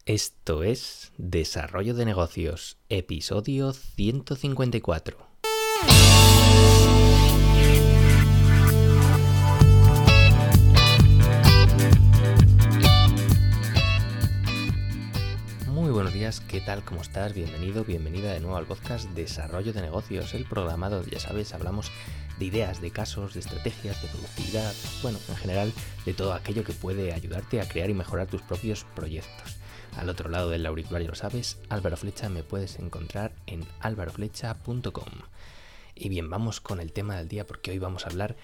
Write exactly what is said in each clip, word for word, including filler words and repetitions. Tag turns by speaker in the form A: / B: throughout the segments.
A: Esto es Desarrollo de Negocios, episodio ciento cincuenta y cuatro. Muy buenos días, ¿qué tal? ¿Cómo estás? Bienvenido, bienvenida de nuevo al podcast Desarrollo de Negocios, el programa donde, ya sabes, hablamos de ideas, de casos, de estrategias, de productividad, bueno, en general, de todo aquello que puede ayudarte a crear y mejorar tus propios proyectos. Al otro lado del auricular, ya lo sabes, Álvaro Flecha, me puedes encontrar en álvaro flecha punto com. Y bien, vamos con el tema del día, porque hoy vamos a hablar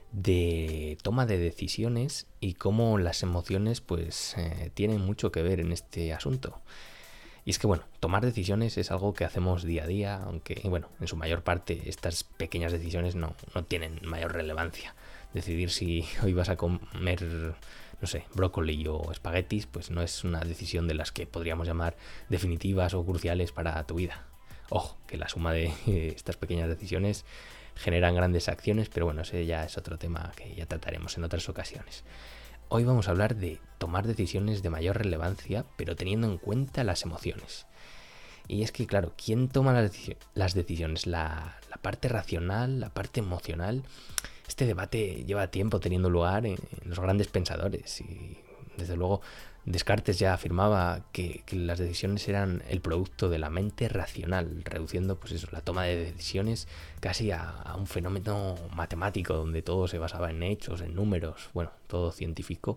A: de toma de decisiones y cómo las emociones pues eh, tienen mucho que ver en este asunto. Y es que bueno, tomar decisiones es algo que hacemos día a día, aunque bueno, en su mayor parte estas pequeñas decisiones no, no tienen mayor relevancia. Decidir si hoy vas a comer, no sé, brócoli o espaguetis, pues no es una decisión de las que podríamos llamar definitivas o cruciales para tu vida. Ojo, que la suma de eh, estas pequeñas decisiones generan grandes acciones, pero bueno, ese ya es otro tema que ya trataremos en otras ocasiones. Hoy vamos a hablar de tomar decisiones de mayor relevancia, pero teniendo en cuenta las emociones. Y es que, claro, ¿quién toma las, deci- las decisiones? ¿La, la parte racional, la parte emocional? Este debate lleva tiempo teniendo lugar en, en los grandes pensadores y, desde luego, Descartes ya afirmaba que, que las decisiones eran el producto de la mente racional, reduciendo pues eso, la toma de decisiones casi a, a un fenómeno matemático donde todo se basaba en hechos, en números, bueno, todo científico.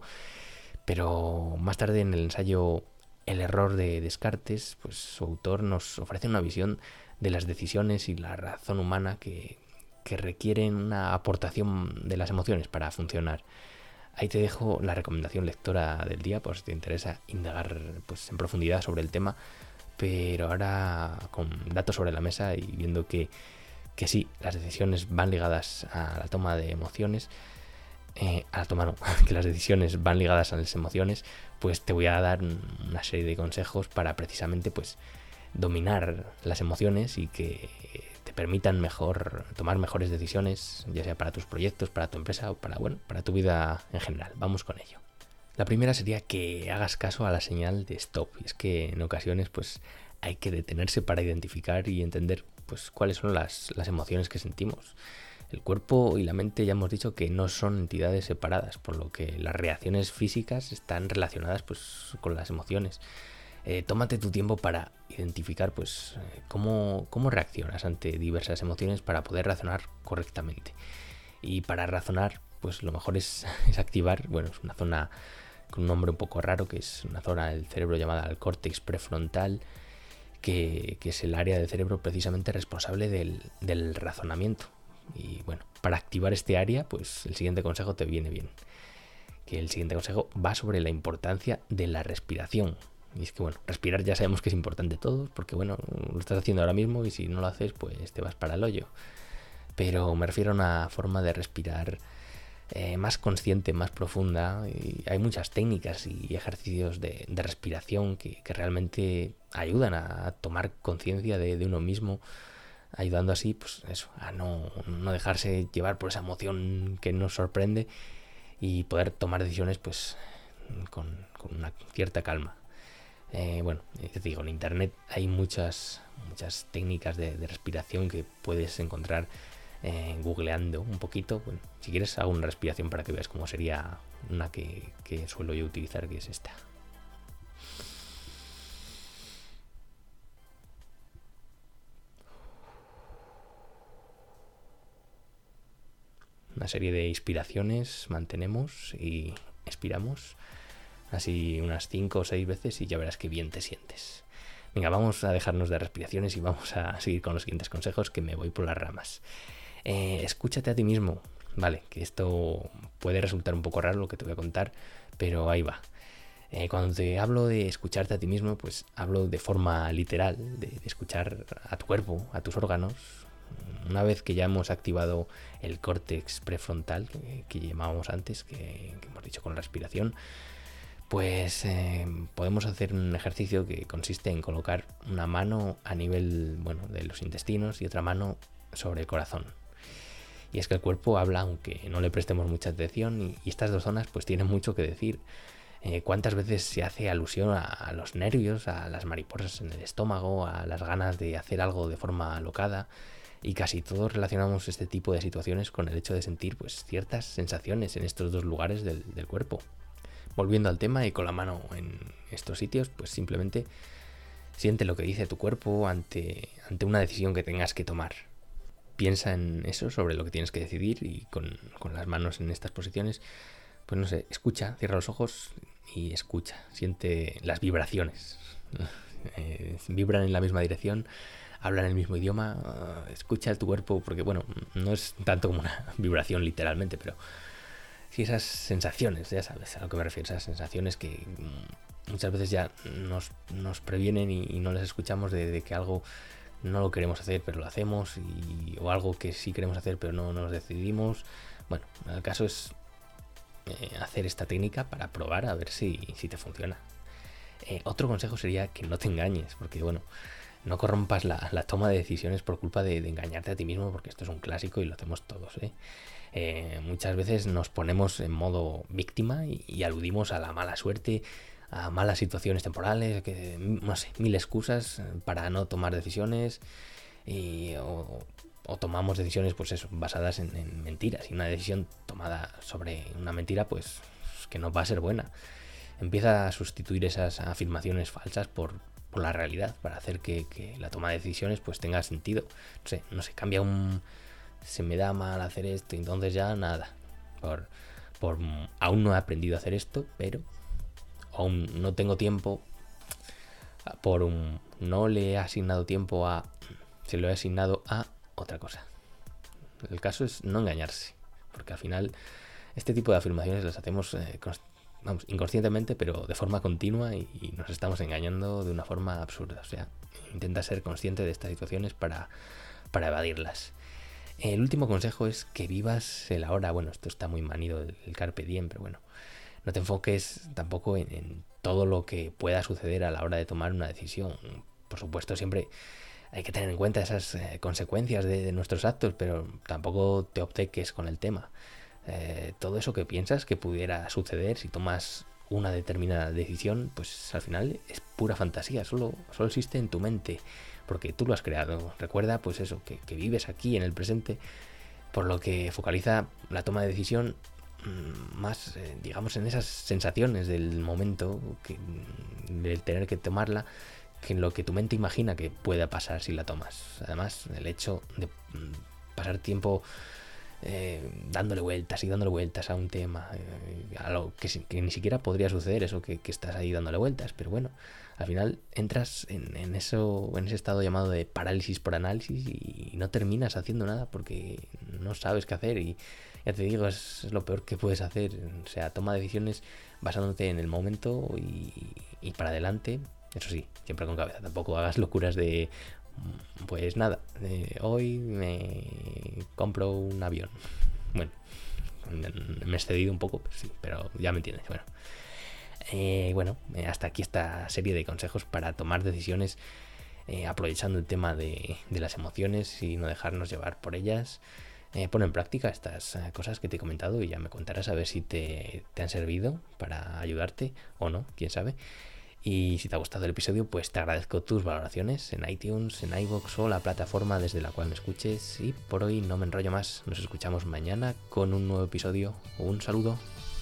A: Pero más tarde en el ensayo El error de Descartes, pues su autor nos ofrece una visión de las decisiones y la razón humana que, que requieren una aportación de las emociones para funcionar. Ahí te dejo la recomendación lectora del día, por si te interesa indagar pues, en profundidad sobre el tema, pero ahora con datos sobre la mesa y viendo que, que sí, las decisiones van ligadas a la toma de emociones, eh, a la toma no, que las decisiones van ligadas a las emociones, pues te voy a dar una serie de consejos para precisamente pues dominar las emociones y que te permitan mejor tomar mejores decisiones, ya sea para tus proyectos, para tu empresa o para, bueno, para tu vida en general. Vamos con ello. La primera sería que hagas caso a la señal de stop. Y es que en ocasiones pues hay que detenerse para identificar y entender pues cuáles son las, las emociones que sentimos. El cuerpo y la mente ya hemos dicho que no son entidades separadas, por lo que las reacciones físicas están relacionadas pues con las emociones. Eh, tómate tu tiempo para identificar pues eh, cómo, cómo reaccionas ante diversas emociones para poder razonar correctamente. Y para razonar, pues lo mejor es, es activar, bueno, es una zona con un nombre un poco raro, que es una zona del cerebro llamada el córtex prefrontal, que, que es el área del cerebro precisamente responsable del, del razonamiento. Y bueno, para activar este área, pues el siguiente consejo te viene bien. Que el siguiente consejo va sobre la importancia de la respiración. Y es que bueno, respirar ya sabemos que es importante todo, porque bueno, lo estás haciendo ahora mismo y si no lo haces, pues te vas para el hoyo. Pero me refiero a una forma de respirar eh, más consciente, más profunda. Y hay muchas técnicas y ejercicios de, de respiración que, que realmente ayudan a, a tomar conciencia de, de uno mismo, ayudando así, pues eso, a no, no dejarse llevar por esa emoción que nos sorprende y poder tomar decisiones pues con, con una cierta calma. Eh, bueno, te digo, en internet hay muchas, muchas técnicas de, de respiración que puedes encontrar eh, googleando un poquito. Bueno, si quieres hago una respiración para que veas cómo sería una que, que suelo yo utilizar, que es esta. Una serie de inspiraciones mantenemos y expiramos. Así unas cinco o seis veces y ya verás qué bien te sientes. Venga, vamos a dejarnos de respiraciones y vamos a seguir con los siguientes consejos, que me voy por las ramas. Eh, escúchate a ti mismo, vale, que esto puede resultar un poco raro lo que te voy a contar, pero ahí va. Eh, cuando te hablo de escucharte a ti mismo, pues hablo de forma literal, de, de escuchar a tu cuerpo, a tus órganos. Una vez que ya hemos activado el córtex prefrontal, que, que llamábamos antes, que, que hemos dicho con la respiración, pues eh, podemos hacer un ejercicio que consiste en colocar una mano a nivel, bueno, de los intestinos y otra mano sobre el corazón. Y es que el cuerpo habla aunque no le prestemos mucha atención y, y estas dos zonas pues tienen mucho que decir Eh, ¿Cuántas veces se hace alusión a, a los nervios, a las mariposas en el estómago, a las ganas de hacer algo de forma alocada? Y casi todos relacionamos este tipo de situaciones con el hecho de sentir pues ciertas sensaciones en estos dos lugares del, del cuerpo. Volviendo al tema y con la mano en estos sitios, pues simplemente siente lo que dice tu cuerpo ante, ante una decisión que tengas que tomar. Piensa en eso, sobre lo que tienes que decidir, y con, con las manos en estas posiciones, pues no sé, escucha, cierra los ojos y escucha, siente las vibraciones. Eh, vibran en la misma dirección, hablan el mismo idioma, uh, escucha tu cuerpo, porque bueno, no es tanto como una vibración literalmente, pero sí esas sensaciones, ya sabes a lo que me refiero, esas sensaciones que muchas veces ya nos, nos previenen y, y no las escuchamos de, de que algo no lo queremos hacer pero lo hacemos, y, o algo que sí queremos hacer pero no nos decidimos. Bueno, el caso es eh, hacer esta técnica para probar a ver si, si te funciona. Eh, otro consejo sería que no te engañes, porque bueno, no corrompas la, la toma de decisiones por culpa de, de engañarte a ti mismo, porque esto es un clásico y lo hacemos todos, ¿eh? Eh, muchas veces nos ponemos en modo víctima y, y aludimos a la mala suerte, a malas situaciones temporales, que, no sé, mil excusas para no tomar decisiones, y, o, o tomamos decisiones pues eso, basadas en, en mentiras, y una decisión tomada sobre una mentira pues que no va a ser buena. Empieza a sustituir esas afirmaciones falsas por, por la realidad, para hacer que, que la toma de decisiones pues tenga sentido. No sé, no sé, cambia un... se me da mal hacer esto, entonces ya nada. Por, por aún no he aprendido a hacer esto, pero aún no tengo tiempo. Por un no le he asignado tiempo a... se lo he asignado a otra cosa. El caso es no engañarse, porque al final este tipo de afirmaciones las hacemos eh, const- vamos, inconscientemente, pero de forma continua, y, y nos estamos engañando de una forma absurda. O sea, intenta ser consciente de estas situaciones para, para evadirlas. El último consejo es que vivas el ahora. Bueno, esto está muy manido, el, el carpe diem, pero bueno, no te enfoques tampoco en, en todo lo que pueda suceder a la hora de tomar una decisión. Por supuesto, siempre hay que tener en cuenta esas eh, consecuencias de, de nuestros actos, pero tampoco te obceques con el tema. Eh, todo eso que piensas que pudiera suceder si tomas una determinada decisión, pues al final es pura fantasía, solo, solo existe en tu mente, porque tú lo has creado. Recuerda pues eso, que, que vives aquí en el presente, por lo que focaliza la toma de decisión mmm, más, eh, digamos, en esas sensaciones del momento, que, del tener que tomarla, que en lo que tu mente imagina que pueda pasar si la tomas. Además, el hecho de mmm, pasar tiempo Eh, dándole vueltas y dándole vueltas a un tema, eh, a lo que, que ni siquiera podría suceder, eso que, que estás ahí dándole vueltas, pero bueno, al final entras en, en eso, en ese estado llamado de parálisis por análisis, y, y no terminas haciendo nada porque no sabes qué hacer. Y ya te digo, es, es lo peor que puedes hacer. O sea, toma decisiones basándote en el momento y, y para adelante. Eso sí, siempre con cabeza, tampoco hagas locuras de pues nada, eh, hoy me compro un avión. Bueno, me he excedido un poco, pero sí, pero ya me entiendes. Bueno, eh, bueno, eh, hasta aquí esta serie de consejos para tomar decisiones, eh, aprovechando el tema de, de las emociones y no dejarnos llevar por ellas. Eh, pon en práctica estas eh, cosas que te he comentado y ya me contarás a ver si te, te han servido para ayudarte o no, quién sabe. Y si te ha gustado el episodio, pues te agradezco tus valoraciones en iTunes, en iVoox o la plataforma desde la cual me escuches. Y por hoy no me enrollo más, nos escuchamos mañana con un nuevo episodio. Un saludo.